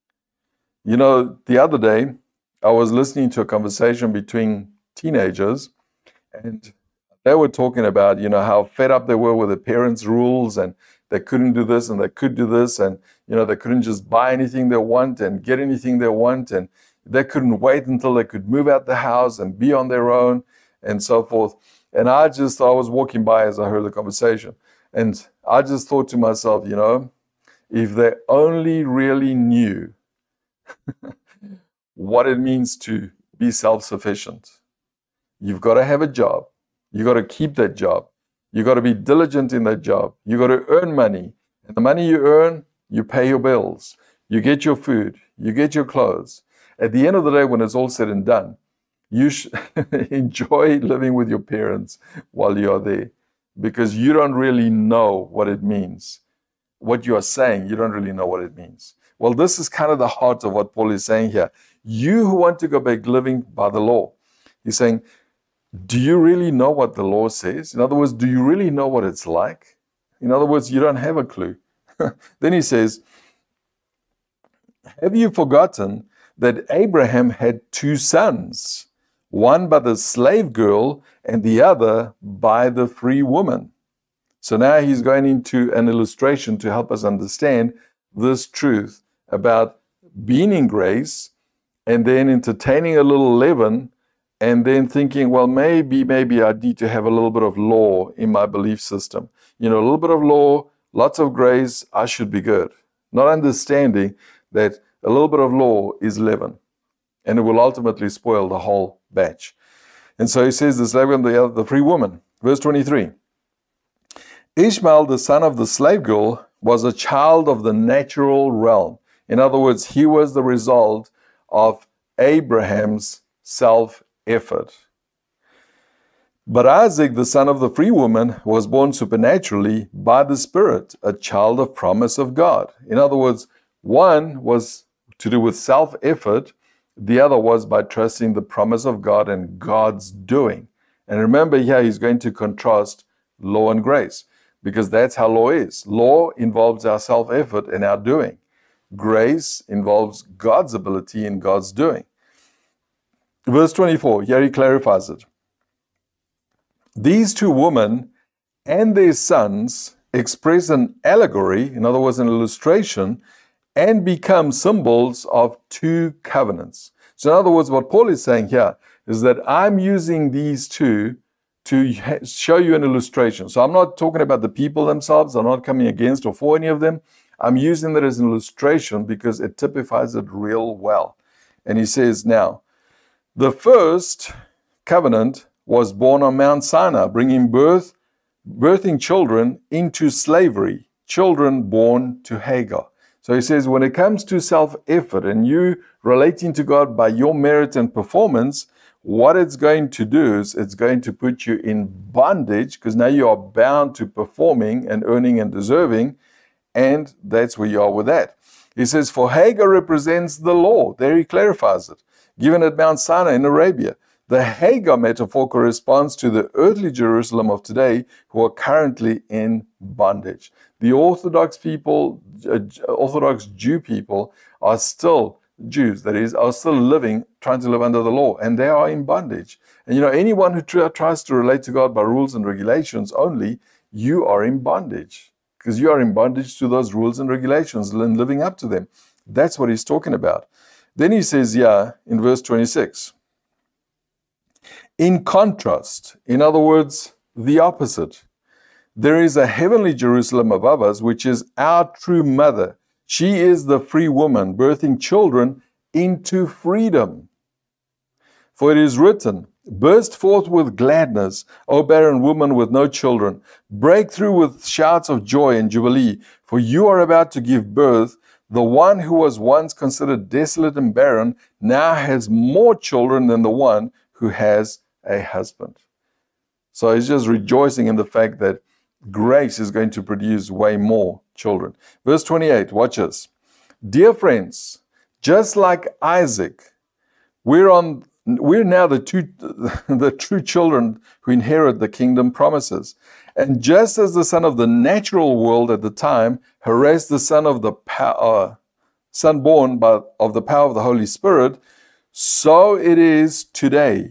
You know, the other day, I was listening to a conversation between teenagers, and they were talking about, you know, how fed up they were with their parents' rules, and they couldn't do this and they could do this, and, you know, they couldn't just buy anything they want and get anything they want, and they couldn't wait until they could move out the house and be on their own and so forth. And I just, I was walking by as I heard the conversation, and I just thought to myself, you know, if they only really knew what it means to be self-sufficient. You've got to have a job. You got to keep that job. You got to be diligent in that job. You got to earn money. And the money you earn, you pay your bills. You get your food. You get your clothes. At the end of the day, when it's all said and done, you should enjoy living with your parents while you are there, because you don't really know what it means. What you are saying, you don't really know what it means. Well, this is kind of the heart of what Paul is saying here. You who want to go back living by the law, he's saying, do you really know what the law says? In other words, do you really know what it's like? In other words, you don't have a clue. Then he says, have you forgotten that Abraham had two sons, one by the slave girl and the other by the free woman? So now he's going into an illustration to help us understand this truth about being in grace and then entertaining a little leaven and then thinking, well, maybe, maybe I need to have a little bit of law in my belief system. You know, a little bit of law, lots of grace, I should be good. Not understanding that a little bit of law is leaven, and it will ultimately spoil the whole batch. And so he says, the slave and the, the free woman. Verse twenty-three. Ishmael, the son of the slave girl, was a child of the natural realm. In other words, he was the result of Abraham's self-effort. But Isaac, the son of the free woman, was born supernaturally by the Spirit, a child of promise of God. In other words, one was to do with self-effort, the other was by trusting the promise of God and God's doing. And remember here, he's going to contrast law and grace, because that's how law is. Law involves our self-effort and our doing. Grace involves God's ability and God's doing. Verse twenty-four, here he clarifies it. These two women and their sons express an allegory, in other words, an illustration, and become symbols of two covenants. So in other words, what Paul is saying here is that I'm using these two to show you an illustration. So I'm not talking about the people themselves. I'm not coming against or for any of them. I'm using that as an illustration because it typifies it real well. And he says, now, the first covenant was born on Mount Sinai, bringing birth, birthing children into slavery, children born to Hagar. So he says, when it comes to self-effort and you relating to God by your merit and performance, what it's going to do is it's going to put you in bondage, because now you are bound to performing and earning and deserving, and that's where you are with that. He says, for Hagar represents the law. There he clarifies it. Given at Mount Sinai in Arabia. The Hagar metaphor corresponds to the earthly Jerusalem of today who are currently in bondage. The Orthodox people, uh, Orthodox Jew people are still Jews, that is, are still living, trying to live under the law, and they are in bondage. And you know, anyone who tr- tries to relate to God by rules and regulations only, you are in bondage, because you are in bondage to those rules and regulations and living up to them. That's what he's talking about. Then he says, yeah, in verse twenty-six, in contrast, in other words, the opposite, there is a heavenly Jerusalem above us, which is our true mother. She is the free woman, birthing children into freedom. For it is written, burst forth with gladness, O barren woman with no children. Break through with shouts of joy and jubilee, for you are about to give birth. The one who was once considered desolate and barren now has more children than the one who has a husband. So he's just rejoicing in the fact that grace is going to produce way more children. Verse twenty-eight, watch this. Dear friends, just like Isaac, we're on we're now the two the true children who inherit the kingdom promises. And just as the son of the natural world at the time harassed the son of the power, son born by, of the power of the Holy Spirit, so it is today.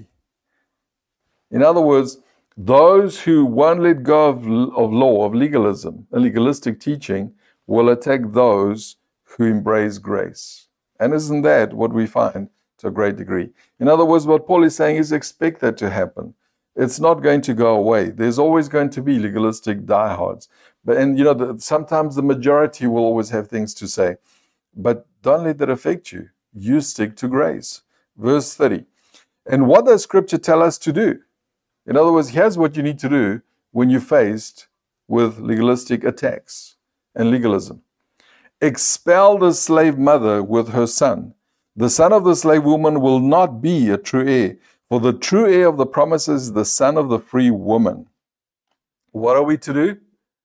In other words, those who won't let go of, of law, of legalism, a legalistic teaching, will attack those who embrace grace. And isn't that what we find to a great degree? In other words, what Paul is saying is expect that to happen. It's not going to go away. There's always going to be legalistic diehards. But, and you know, the, sometimes the majority will always have things to say. But don't let that affect you. You stick to grace. Verse thirty. And what does Scripture tell us to do? In other words, here's what you need to do when you're faced with legalistic attacks and legalism. Expel the slave mother with her son. The son of the slave woman will not be a true heir, for the true heir of the promises is the son of the free woman. What are we to do?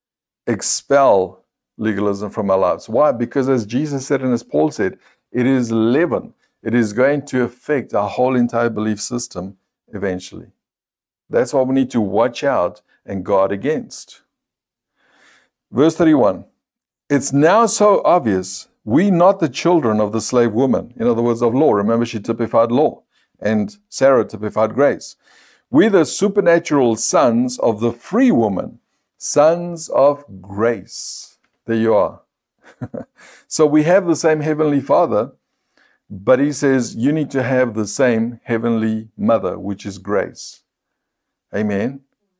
Expel legalism from our lives. Why? Because as Jesus said and as Paul said, it is leaven. It is going to affect our whole entire belief system eventually. That's why we need to watch out and guard against. Verse thirty-one. It's now so obvious, we not the children of the slave woman, in other words, of law. Remember, she typified law, and Sarah typified grace. We the supernatural sons of the free woman, sons of grace. There you are. So we have the same heavenly Father, but he says you need to have the same heavenly mother, which is grace. Amen.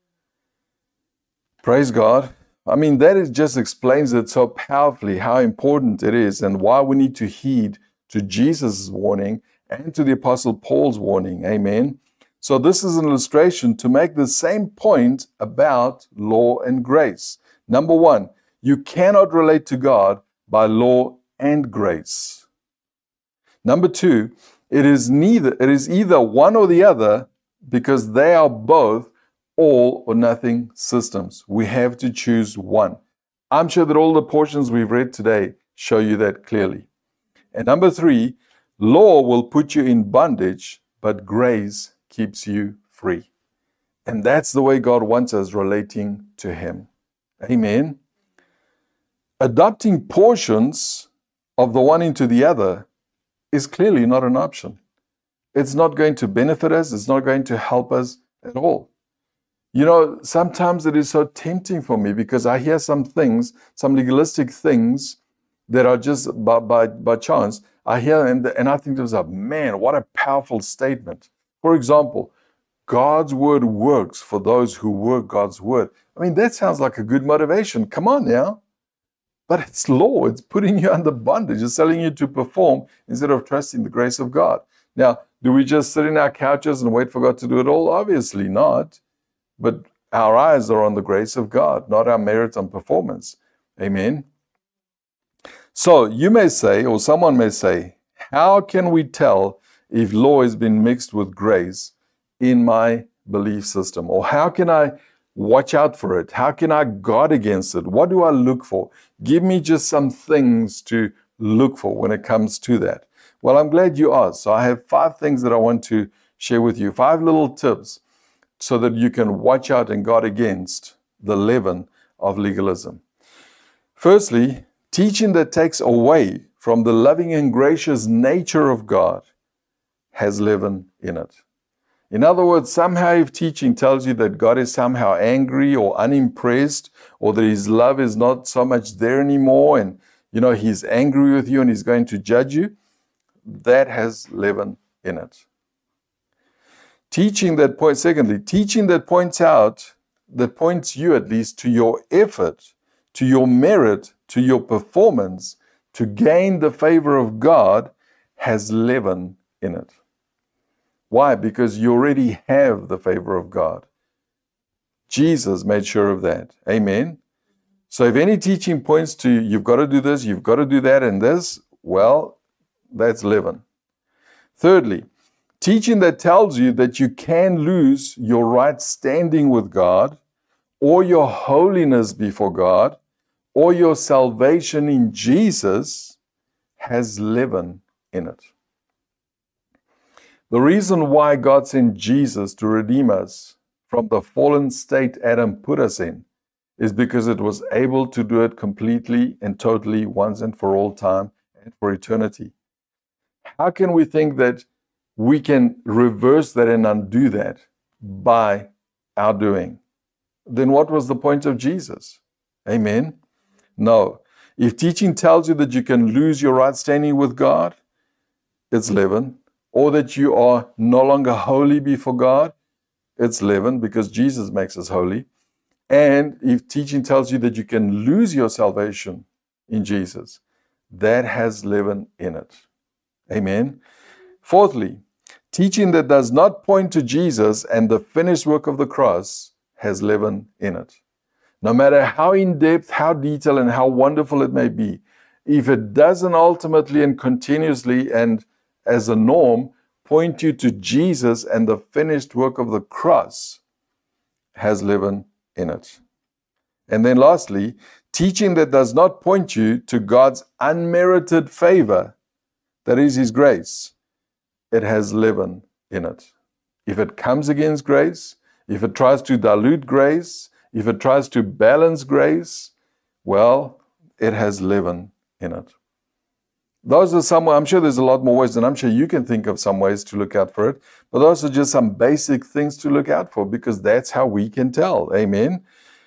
Praise God. I mean, that is just explains it so powerfully how important it is and why we need to heed to Jesus' warning and to the Apostle Paul's warning. Amen. So this is an illustration to make the same point about law and grace. Number one, you cannot relate to God by law and grace. Number two, it is neither, it is either one or the other, because they are both all or nothing systems. We have to choose one. I'm sure that all the portions we've read today show you that clearly. And number three, law will put you in bondage, but grace keeps you free. And that's the way God wants us relating to Him. Amen. Adopting portions of the one into the other is clearly not an option. It's not going to benefit us. It's not going to help us at all. You know, sometimes it is so tempting for me because I hear some things, some legalistic things that are just by, by, by chance. I hear and, and I think to myself, man, what a powerful statement. For example, God's word works for those who work God's word. I mean, that sounds like a good motivation. Come on now. But it's law. It's putting you under bondage. It's telling you to perform instead of trusting the grace of God. Now, do we just sit in our couches and wait for God to do it all? Obviously not. But our eyes are on the grace of God, not our merit and performance. Amen. So you may say, or someone may say, how can we tell if law has been mixed with grace in my belief system? Or how can I watch out for it? How can I guard against it? What do I look for? Give me just some things to look for when it comes to that. Well, I'm glad you asked. So I have five things that I want to share with you, five little tips so that you can watch out and guard against the leaven of legalism. Firstly, teaching that takes away from the loving and gracious nature of God has leaven in it. In other words, somehow if teaching tells you that God is somehow angry or unimpressed, or that his love is not so much there anymore, and you know he's angry with you and he's going to judge you, that has leaven in it. Teaching that point, secondly, teaching that points out, that points you at least to your effort, to your merit, to your performance, to gain the favor of God, has leaven in it. Why? Because you already have the favor of God. Jesus made sure of that. Amen? So if any teaching points to you've got to do this, you've got to do that and this, well, that's leaven. Thirdly, teaching that tells you that you can lose your right standing with God, or your holiness before God, or your salvation in Jesus, has leaven in it. The reason why God sent Jesus to redeem us from the fallen state Adam put us in is because it was able to do it completely and totally once and for all time and for eternity. How can we think that we can reverse that and undo that by our doing? Then what was the point of Jesus? Amen? No. If teaching tells you that you can lose your right standing with God, it's leaven. Or that you are no longer holy before God, it's leaven, because Jesus makes us holy. And if teaching tells you that you can lose your salvation in Jesus, that has leaven in it. Amen. Fourthly, teaching that does not point to Jesus and the finished work of the cross has leaven in it. No matter how in-depth, how detailed, and how wonderful it may be, if it doesn't ultimately and continuously and as a norm point you to Jesus and the finished work of the cross, has leaven in it. And then lastly, teaching that does not point you to God's unmerited favor, that is his grace, it has leaven in it. If it comes against grace, if it tries to dilute grace, if it tries to balance grace, well, it has leaven in it. Those are some, I'm sure there's a lot more ways, and I'm sure you can think of some ways to look out for it, but those are just some basic things to look out for, because that's how we can tell. Amen?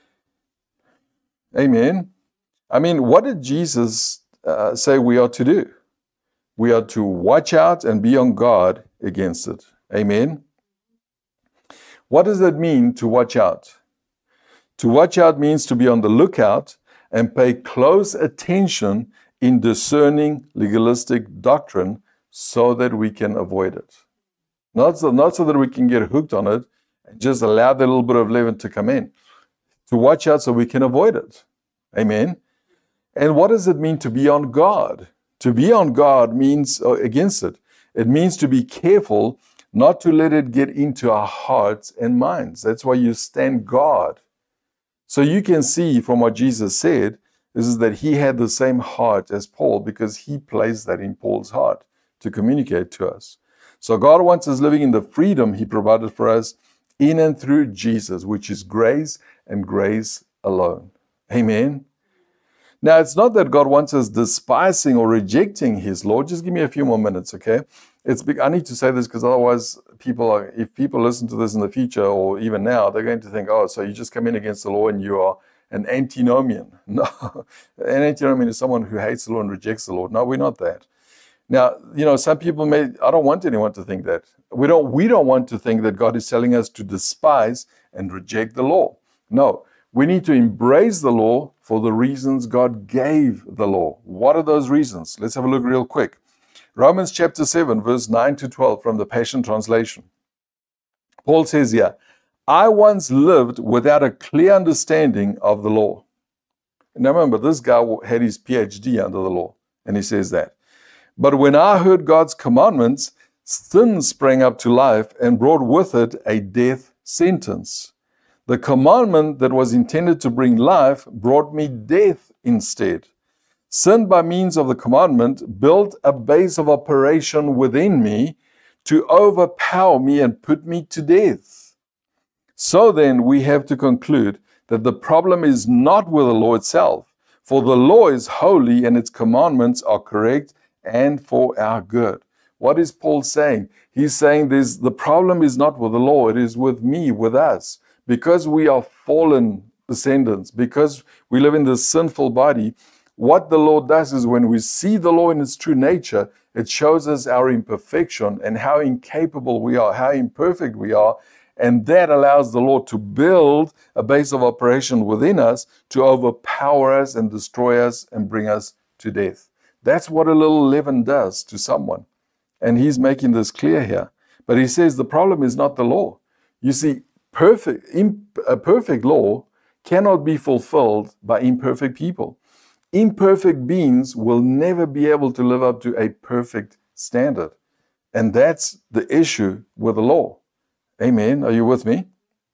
Amen? I mean, what did Jesus uh, say we are to do? We are to watch out and be on guard against it. Amen? What does that mean, to watch out? To watch out means to be on the lookout and pay close attention in discerning legalistic doctrine so that we can avoid it. Not so, not so that we can get hooked on it and just allow that little bit of leaven to come in. To watch out so we can avoid it. Amen? And what does it mean to be on guard? To be on guard means uh, against it. It means to be careful not to let it get into our hearts and minds. That's why you stand guard. So you can see from what Jesus said, is that he had the same heart as Paul, because he placed that in Paul's heart to communicate to us. So God wants us living in the freedom he provided for us in and through Jesus, which is grace and grace alone. Amen? Now, it's not that God wants us despising or rejecting his law. Just give me a few more minutes, okay? It's big, I need to say this because otherwise people are, if people listen to this in the future or even now, they're going to think, oh, so you just come in against the law and you are an antinomian. No, an antinomian is someone who hates the law and rejects the law. No, we're not that. Now, you know, some people may, I don't want anyone to think that. We don't, we don't want to think that God is telling us to despise and reject the law. No, we need to embrace the law for the reasons God gave the law. What are those reasons? Let's have a look real quick. Romans chapter seven, verse nine to twelve from the Passion Translation. Paul says here, I once lived without a clear understanding of the law. Now remember, this guy had his P H D under the law. And he says that. But when I heard God's commandments, sin sprang up to life and brought with it a death sentence. The commandment that was intended to bring life brought me death instead. Sin, by means of the commandment, built a base of operation within me to overpower me and put me to death. So then, we have to conclude that the problem is not with the law itself, for the law is holy and its commandments are correct and for our good. What is Paul saying? He's saying this, the problem is not with the law, it is with me, with us. Because we are fallen descendants, because we live in this sinful body, what the law does is when we see the law in its true nature, it shows us our imperfection and how incapable we are, how imperfect we are. And that allows the law to build a base of operation within us to overpower us and destroy us and bring us to death. That's what a little leaven does to someone. And he's making this clear here. But he says the problem is not the law. You see, perfect, imp, a perfect law cannot be fulfilled by imperfect people. Imperfect beings will never be able to live up to a perfect standard. And that's the issue with the law. Amen. Are you with me?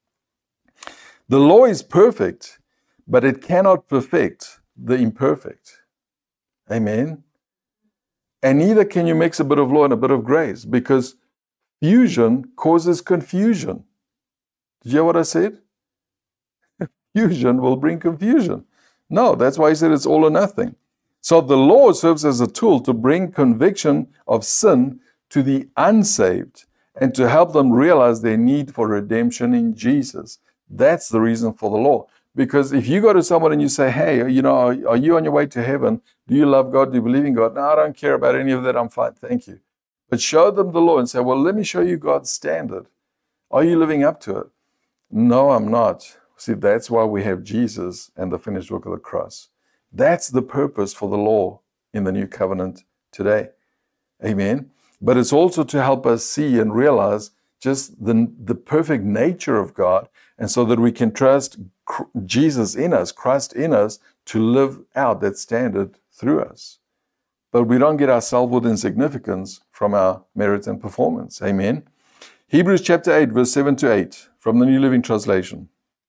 The law is perfect, but it cannot perfect the imperfect. Amen. And neither can you mix a bit of law and a bit of grace, because fusion causes confusion. Did you hear what I said? Fusion will bring confusion. No, that's why he said it's all or nothing. So the law serves as a tool to bring conviction of sin to the unsaved and to help them realize their need for redemption in Jesus. That's the reason for the law. Because if you go to someone and you say, hey, you know, are, are you on your way to heaven? Do you love God? Do you believe in God? No, I don't care about any of that. I'm fine. Thank you. But show them the law and say, well, let me show you God's standard. Are you living up to it? No, I'm not. See, that's why we have Jesus and the finished work of the cross. That's the purpose for the law in the new covenant today. Amen. But it's also to help us see and realize just the, the perfect nature of God, and so that we can trust Jesus in us, Christ in us, to live out that standard through us. But we don't get ourselves with insignificance from our merit and performance. Amen. Hebrews chapter eight, verse seven to eight, from the New Living Translation.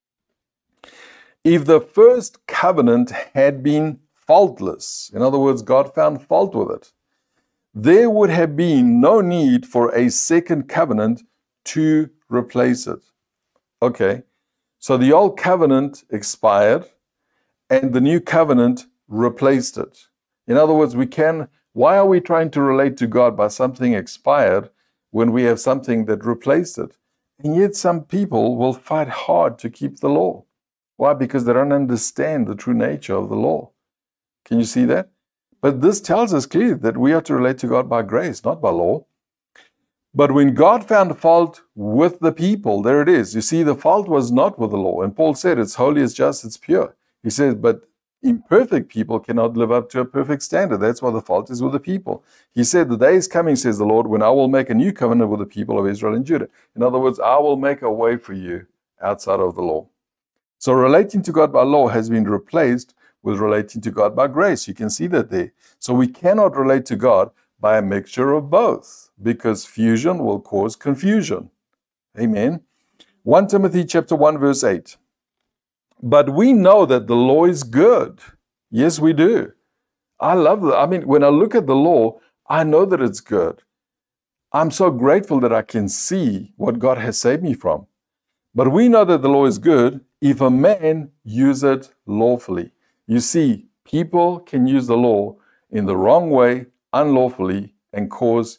If the first covenant had been faultless, in other words, God found fault with it, there would have been no need for a second covenant to replace it. Okay, so the old covenant expired and the new covenant replaced it. In other words, we can, why are we trying to relate to God by something expired when we have something that replaced it? And yet some people will fight hard to keep the law. Why? Because they don't understand the true nature of the law. Can you see that? But this tells us clearly that we are to relate to God by grace, not by law. But when God found fault with the people, there it is. You see, the fault was not with the law. And Paul said, it's holy, it's just, it's pure. He says, but imperfect people cannot live up to a perfect standard. That's why the fault is with the people. He said, the day is coming, says the Lord, when I will make a new covenant with the people of Israel and Judah. In other words, I will make a way for you outside of the law. So relating to God by law has been replaced with relating to God by grace. You can see that there. So we cannot relate to God by a mixture of both, because fusion will cause confusion. Amen. First Timothy chapter one, verse eight. But we know that the law is good. Yes, we do. I love that. I mean, when I look at the law, I know that it's good. I'm so grateful that I can see what God has saved me from. But we know that the law is good if a man use it lawfully. You see, people can use the law in the wrong way, unlawfully, and cause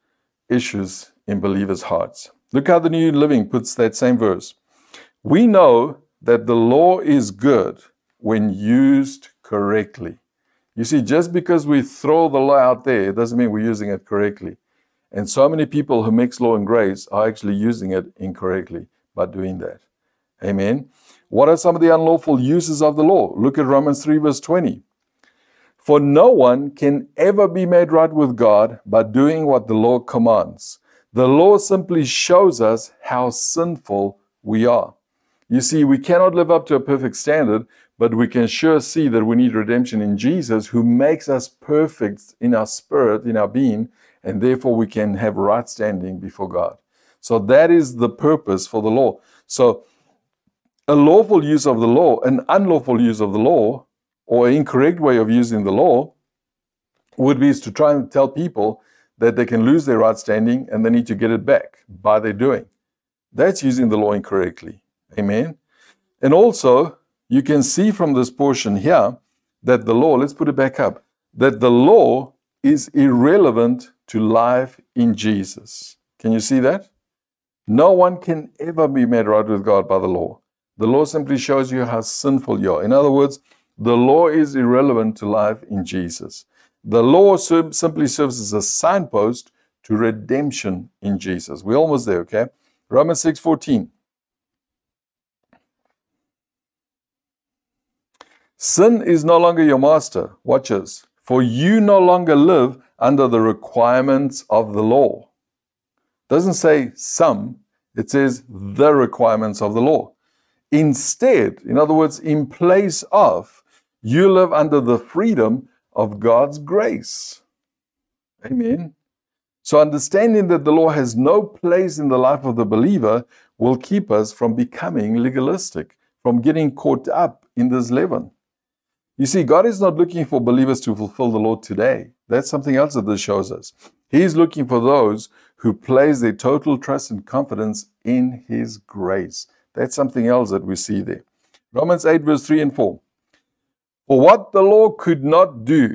issues in believers' hearts. Look how the New Living puts that same verse. We know that the law is good when used correctly. You see, just because we throw the law out there, it doesn't mean we're using it correctly. And so many people who mix law and grace are actually using it incorrectly by doing that. Amen. What are some of the unlawful uses of the law? Look at Romans three, verse twenty. For no one can ever be made right with God by doing what the law commands. The law simply shows us how sinful we are. You see, we cannot live up to a perfect standard, but we can sure see that we need redemption in Jesus, who makes us perfect in our spirit, in our being, and therefore we can have right standing before God. So that is the purpose for the law. So a lawful use of the law, an unlawful use of the law, or an incorrect way of using the law, would be to try and tell people that they can lose their right standing and they need to get it back by their doing. That's using the law incorrectly. Amen. And also, you can see from this portion here that the law, let's put it back up, that the law is irrelevant to life in Jesus. Can you see that? No one can ever be made right with God by the law. The law simply shows you how sinful you are. In other words, the law is irrelevant to life in Jesus. The law simply serves as a signpost to redemption in Jesus. We're almost there, okay? Romans six fourteen. Sin is no longer your master. Watch this. For you no longer live under the requirements of the law. It doesn't say some, it says the requirements of the law. Instead, in other words, in place of, you live under the freedom of God's grace. Amen. So understanding that the law has no place in the life of the believer will keep us from becoming legalistic, from getting caught up in this leaven. You see, God is not looking for believers to fulfill the law today. That's something else that this shows us. He's looking for those who place their total trust and confidence in His grace. That's something else that we see there. Romans eight, verse three and four. For what the law could not do,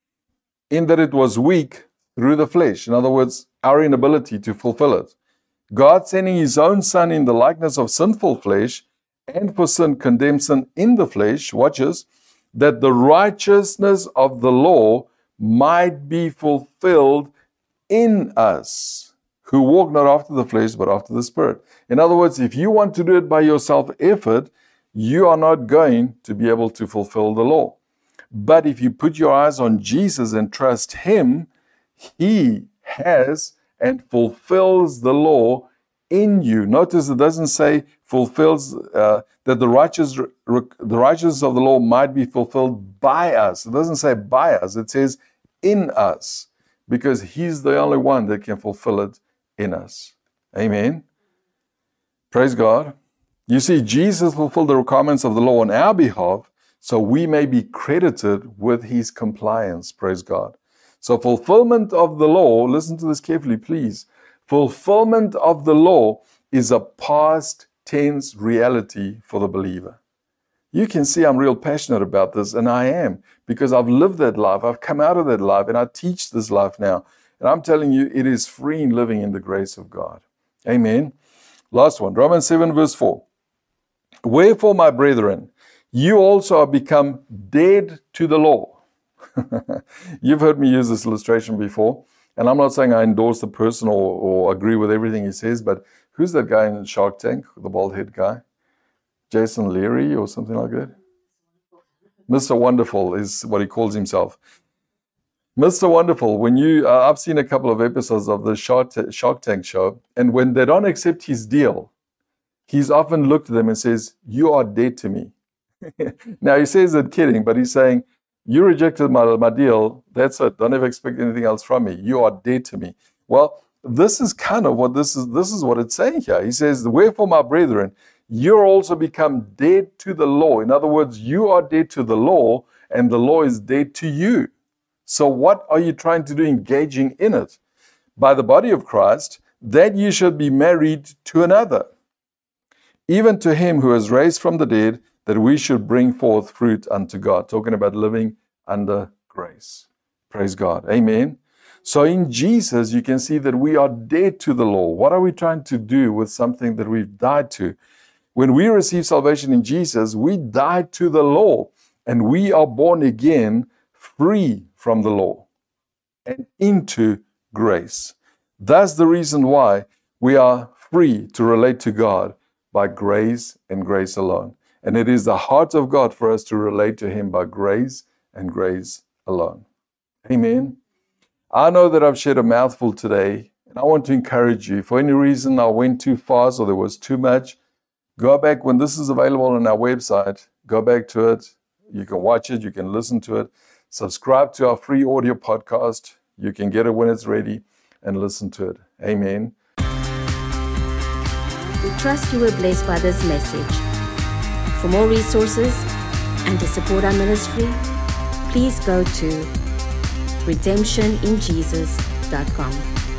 in that it was weak through the flesh, in other words, our inability to fulfill it, God sending His own Son in the likeness of sinful flesh, and for sin condemned sin in the flesh, watch this, that the righteousness of the law might be fulfilled in us, who walk not after the flesh, but after the Spirit. In other words, if you want to do it by your self-effort, you are not going to be able to fulfill the law. But if you put your eyes on Jesus and trust Him, He has and fulfills the law in you. Notice it doesn't say fulfills, uh, that the righteous, the righteousness of the law might be fulfilled by us. It doesn't say by us, it says in us, because He's the only one that can fulfill it in us. Amen. Praise God. You see, Jesus fulfilled the requirements of the law on our behalf, so we may be credited with His compliance. Praise God. So fulfillment of the law, listen to this carefully, please. Fulfillment of the law is a past tense reality for the believer. You can see I'm real passionate about this, and I am, because I've lived that life. I've come out of that life, and I teach this life now. And I'm telling you, it is freeing living in the grace of God. Amen. Last one, Romans seven, verse four. Wherefore, my brethren, you also are become dead to the law. You've heard me use this illustration before, and I'm not saying I endorse the person or, or agree with everything he says, but who's that guy in Shark Tank, the bald head guy? Jason Leary or something like that? Mister Wonderful is what he calls himself. Mister Wonderful, when you, uh, I've seen a couple of episodes of the Shark, Shark Tank show, and when they don't accept his deal, he's often looked at them and says, you are dead to me. Now, he says it kidding, but he's saying, you rejected my, my deal, that's it. Don't ever expect anything else from me. You are dead to me. Well, this is kind of what this is, this is what it's saying here. He says, wherefore, my brethren, you're also become dead to the law. In other words, you are dead to the law, and the law is dead to you. So what are you trying to do engaging in it? By the body of Christ, that you should be married to another, even to Him who is raised from the dead, that we should bring forth fruit unto God. Talking about living under grace. Praise God. Amen. So in Jesus, you can see that we are dead to the law. What are we trying to do with something that we've died to? When we receive salvation in Jesus, we died to the law, and we are born again, free from the law and into grace. That's the reason why we are free to relate to God by grace and grace alone. And it is the heart of God for us to relate to Him by grace and grace alone. Amen. I know that I've shared a mouthful today, and I want to encourage you. If for any reason I went too fast or there was too much, Go back when this is available on our website. Go back to it. You can watch it. You can listen to it. Subscribe to our free audio podcast. You can get it when it's ready and listen to it. Amen. We trust you were blessed by this message. For more resources and to support our ministry, please go to redemption in jesus dot com.